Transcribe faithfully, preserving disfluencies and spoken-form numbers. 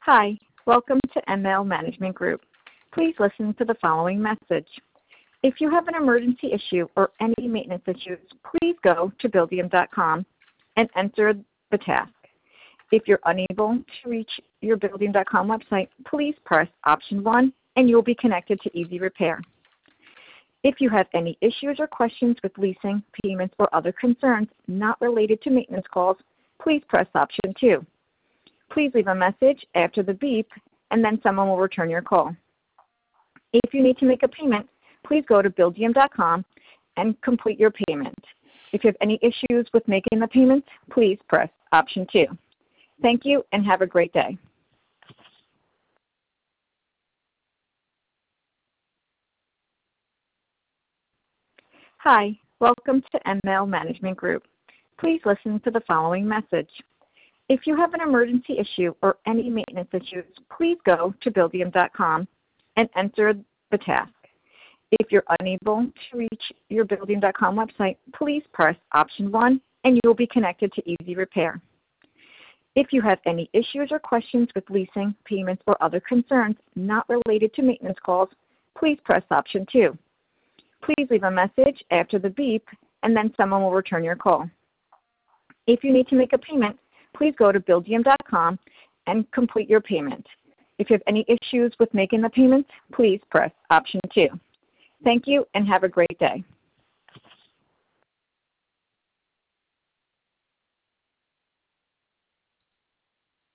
Hi, welcome to M L Management Group. Please listen to the following message. If you have an emergency issue or any maintenance issues, please go to buildium dot com and enter the task. If you're unable to reach your buildium dot com website, please press option one and you will be connected to Easy Repair. If you have any issues or questions with leasing, payments, or other concerns not related to maintenance calls, please press option two. Please leave a message after the beep, and then someone will return your call. If you need to make a payment, please go to buildium dot com and complete your payment. If you have any issues with making the payment, please press option two. Thank you and have a great day. Hi, welcome to M L Management Group. Please listen to the following message. If you have an emergency issue or any maintenance issues, please go to buildium dot com and enter the task. If you're unable to reach your buildium dot com website, please press option one and you will be connected to Easy Repair. If you have any issues or questions with leasing, payments, or other concerns not related to maintenance calls, please press option two. Please leave a message after the beep, and then someone will return your call. If you need to make a payment, please go to buildium dot com and complete your payment. If you have any issues with making the payment, please press option two. Thank you and have a great day.